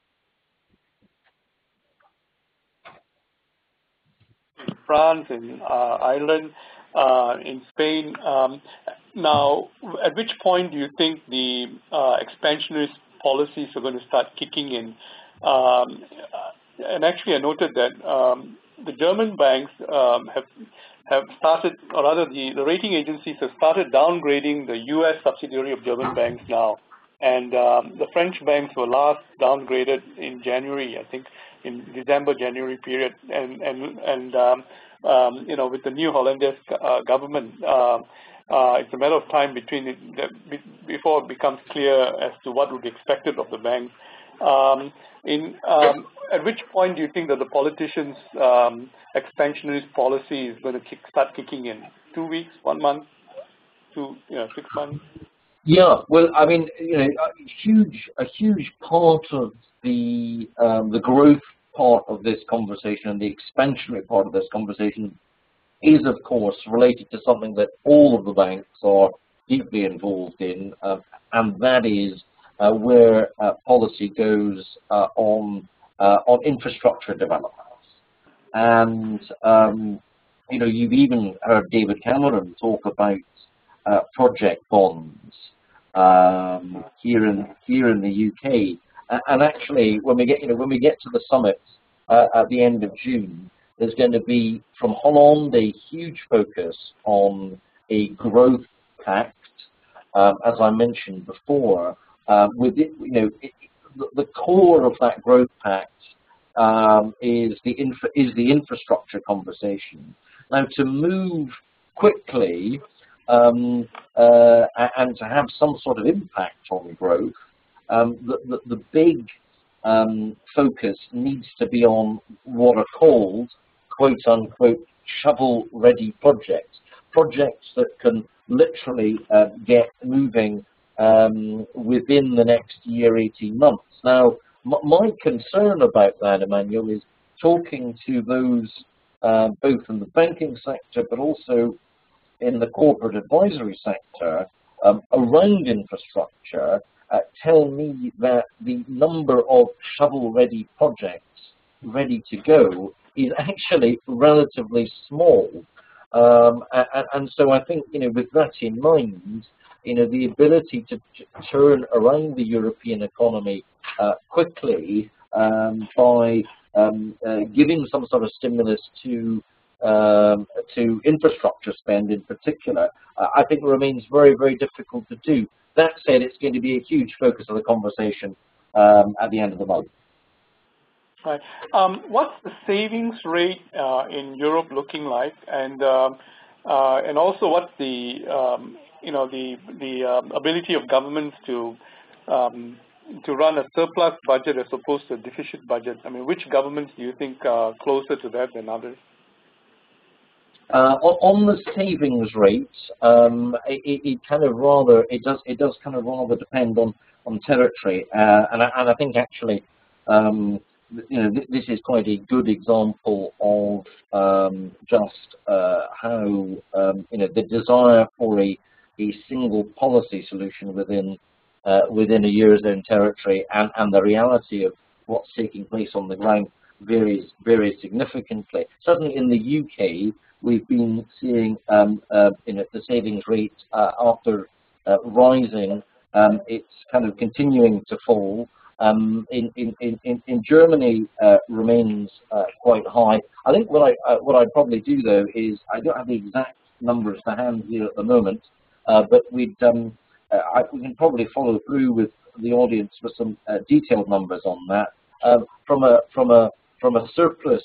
In France, in uh, Ireland, uh, in Spain. Um, now, at which point do you think the uh, expansionist policies are going to start kicking in? Um, and actually, I noted that um, the German banks um, have have started, or rather, the, the rating agencies have started downgrading the U S subsidiary of German banks now. And um, the French banks were last downgraded in January, I think, in December, January period. And, and, and um, um, you know, with the new Hollandaise uh, government, uh, uh, it's a matter of time between it, before it becomes clear as to what would be expected of the banks. Um, in, um, at which point do you think that the politicians' um, expansionist policy is going to kick, start kicking in? Two weeks, one month, two, you know, six months? Yeah, well, I mean, you know, a huge, a huge part of the um, the growth part of this conversation and the expansionary part of this conversation is, of course, related to something that all of the banks are deeply involved in, uh, and that is uh, where uh, policy goes uh, on uh, on infrastructure developments. And um, you know, you've even heard David Cameron talk about uh, project bonds um, here in here in the U K. And actually, when we get you know when we get to the summit uh, at the end of June, there's going to be from Holland a huge focus on a growth pact, um, as I mentioned before. Uh, with it, you know, it, the, the core of that growth pact um, is the infra, is the infrastructure conversation. Now, to move quickly um, uh, and to have some sort of impact on growth, um, the, the, the big um, focus needs to be on what are called, quote unquote, shovel-ready projects, projects that can literally uh, get moving um, within the next year, eighteen months. Now, my concern about that, Emmanuel, is talking to those uh, both in the banking sector but also in the corporate advisory sector um, around infrastructure, uh, tell me that the number of shovel-ready projects ready to go is actually relatively small. Um, and, and so I think, you know, with that in mind, you know, the ability to, to turn around the European economy uh, quickly um, by um, uh, giving some sort of stimulus to um, to infrastructure spend in particular, uh, I think remains very, very difficult to do. That said, it's going to be a huge focus of the conversation um, at the end of the month. Right. Um, what's the savings rate uh, in Europe looking like, and um, uh, and also what's the um, you know the the um, ability of governments to um, to run a surplus budget as opposed to a deficit budget? I mean, which governments do you think are closer to that than others? Uh, on the savings rate, um, it, it kind of rather it does it does kind of rather depend on on territory, uh, and I, and I think actually, um, you know, th this is quite a good example of um, just uh, how um, you know the desire for a a single policy solution within uh, within a eurozone territory and and the reality of what's taking place on the ground varies varies significantly. Certainly in the U K. We've been seeing um, uh, you know, the savings rate uh, after uh, rising, um, it's kind of continuing to fall. Um, in, in, in, in Germany uh, remains uh, quite high. I think what, I, uh, what I'd probably do though is, I don't have the exact numbers to hand here at the moment, uh, but we'd, um, uh, I, we can probably follow through with the audience with some uh, detailed numbers on that. Uh, from, a, from, a, from a surplus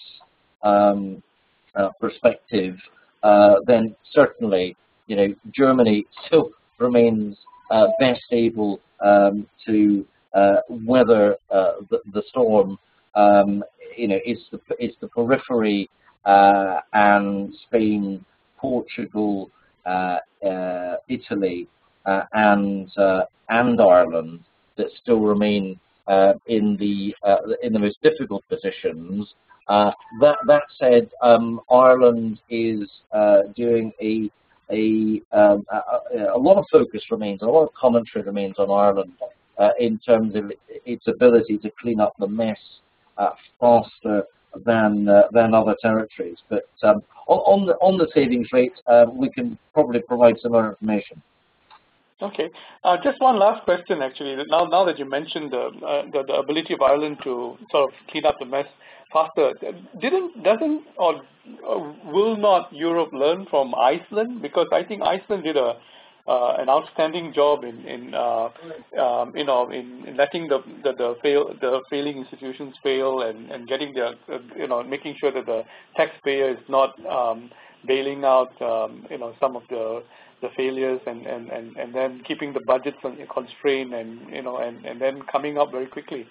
um, Uh, perspective, uh, then certainly, you know, Germany still remains uh, best able um, to uh, weather uh, the, the storm. Um, you know, it's the it's the periphery uh, and Spain, Portugal, uh, uh, Italy, uh, and uh, and Ireland that still remain uh, in the uh, in the most difficult positions. Uh, that, that said, um, Ireland is uh, doing a, a, um, a, a lot of focus remains, a lot of commentary remains on Ireland uh, in terms of its ability to clean up the mess uh, faster than uh, than other territories. But um, on, on, the, on the savings rate, uh, we can probably provide some more information. Okay. Uh, just one last question, actually. Now, now that you mentioned the, uh, the the ability of Ireland to sort of clean up the mess faster, didn't doesn't or uh, will not Europe learn from Iceland? Because I think Iceland did a uh, an outstanding job in in uh, um, you know in, in letting the the the, fail, the failing institutions fail and and getting their uh, you know making sure that the taxpayer is not um, bailing out um, you know some of the the failures and, and, and, and then keeping the budgets constrained and you know and, and then coming up very quickly.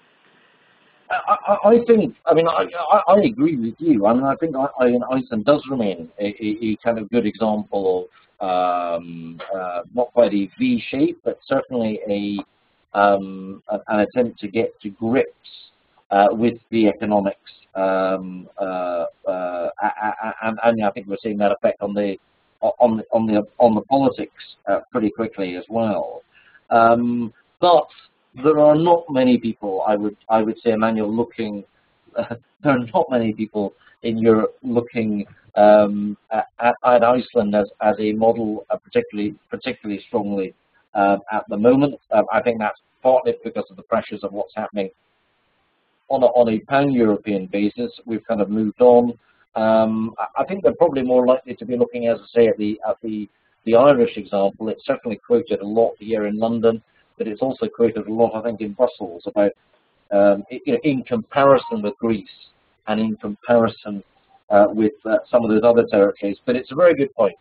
I, I think, I mean, I, I, I agree with you. I mean, I think I, I, Iceland does remain a, a, a kind of good example of um, uh, not quite a V shape, but certainly a um, an attempt to get to grips uh, with the economics, um, uh, uh, and, and I think we're seeing that effect on the on the on the on the politics uh, pretty quickly as well. Um, but there are not many people, I would I would say, Emmanuel, looking. Uh, there are not many people in Europe looking um, at, at Iceland as as a model, uh, particularly particularly strongly uh, at the moment. Uh, I think that's partly because of the pressures of what's happening on a, on a pan-European basis. We've kind of moved on. Um, I think they're probably more likely to be looking, as I say, at the at the the Irish example. It's certainly quoted a lot here in London, but it's also quoted a lot, I think, in Brussels about um, you know, in comparison with Greece and in comparison uh, with uh, some of those other territories. But it's a very good point.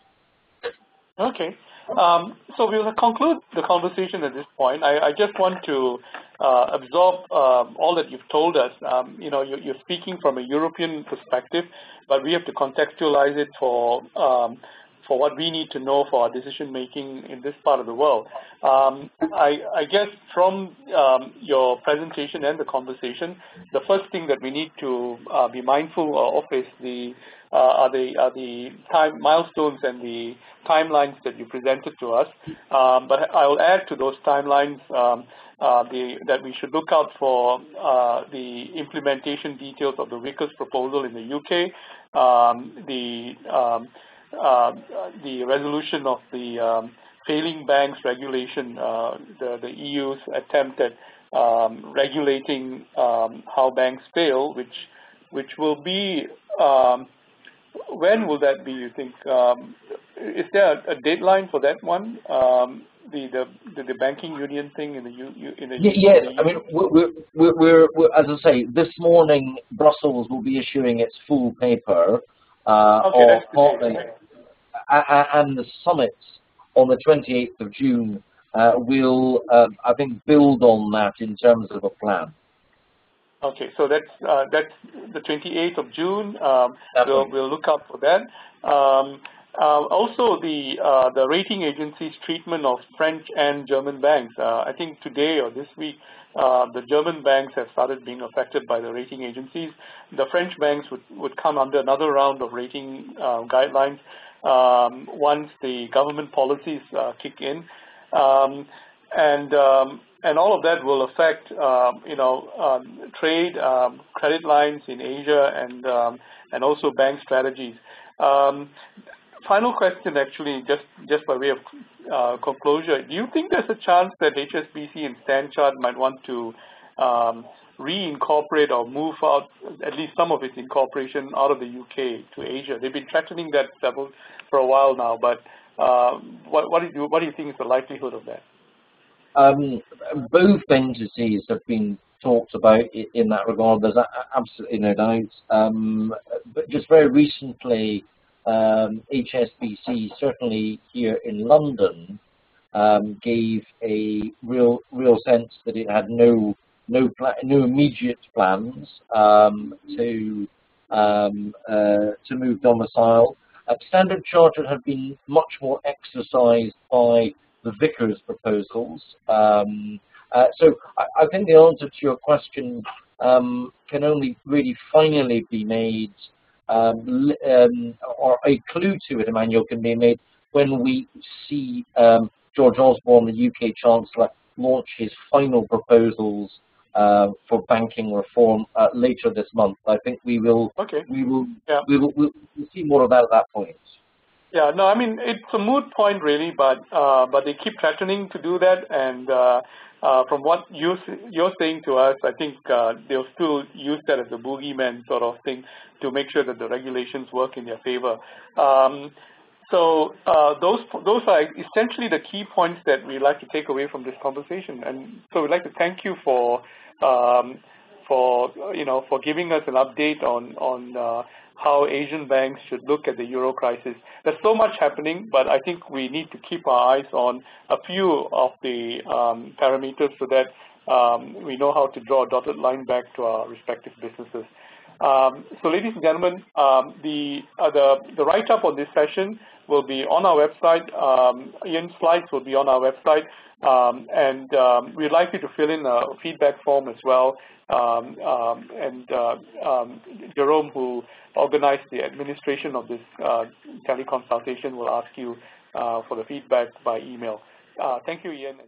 Okay. Um, so we will conclude the conversation at this point. I, I just want to uh, absorb um, all that you've told us. Um, you know, you're, you're speaking from a European perspective, but we have to contextualize it for um, for what we need to know for our decision making in this part of the world. Um, I, I guess from um, your presentation and the conversation, the first thing that we need to uh, be mindful of is the uh, are the are the time milestones and the timelines that you presented to us. Um, but I will add to those timelines um, uh, the, that we should look out for uh, the implementation details of the Vickers proposal in the U K, um, the um, uh, the resolution of the um, failing banks regulation, uh, the, the E U's attempt at um, regulating um, how banks fail, which which will be um, when will that be, you think? Um, is there a, a deadline for that one? Um, the, the the the banking union thing in the U, in the yes, in the I mean we're, we're, we're, we're as I say, this morning Brussels will be issuing its full paper, uh, okay, or partly, and the summit on the twenty-eighth of June uh, will, uh, I think, build on that in terms of a plan. Okay, so that's uh, that's the twenty-eighth of June. Um, we'll we'll look out for that. Um, uh, also, the uh, the rating agencies' treatment of French and German banks. Uh, I think today or this week, uh, the German banks have started being affected by the rating agencies. The French banks would would come under another round of rating uh, guidelines um, once the government policies uh, kick in. Um, and um, and all of that will affect, um, you know, um, trade, um, credit lines in Asia, and um, and also bank strategies. Um, final question, actually, just just by way of uh, conclusion, do you think there's a chance that H S B C and Stanchart might want to um, reincorporate or move out at least some of its incorporation out of the U K to Asia? They've been threatening that several for a while now, but uh, what, what do you what do you think is the likelihood of that? Um, both entities have been talked about in that regard. There's absolutely no doubt. Um, but just very recently, um, H S B C, certainly here in London, um, gave a real real sense that it had no no pla no immediate plans um, to um, uh, to move domicile. Uh, Standard Chartered have been much more exercised by the Vickers proposals. Um, uh, so I, I think the answer to your question um, can only really finally be made, um, um, or a clue to it, Emmanuel, can be made when we see um, George Osborne, the U K Chancellor, launch his final proposals uh, for banking reform uh, later this month. I think we will, okay. we will, yeah. we will, we'll see more of that at that point. Yeah, no, I mean, it's a moot point really, but uh, but they keep threatening to do that, and uh, uh, from what you, you're saying to us, I think uh, they'll still use that as a boogeyman sort of thing to make sure that the regulations work in their favor. Um, so uh, those those are essentially the key points that we'd like to take away from this conversation, and so we'd like to thank you for um, for you know for giving us an update on on uh, how Asian banks should look at the euro crisis. There's so much happening, but I think we need to keep our eyes on a few of the um, parameters so that um, we know how to draw a dotted line back to our respective businesses. Um, so, ladies and gentlemen, um, the, uh, the the write-up on this session will be on our website. Um, Ian's slides will be on our website, um, and um, we'd like you to fill in a feedback form as well. Um, um, and uh, um, Jerome, who organized the administration of this uh, teleconsultation, will ask you uh, for the feedback by email. Uh, thank you, Ian.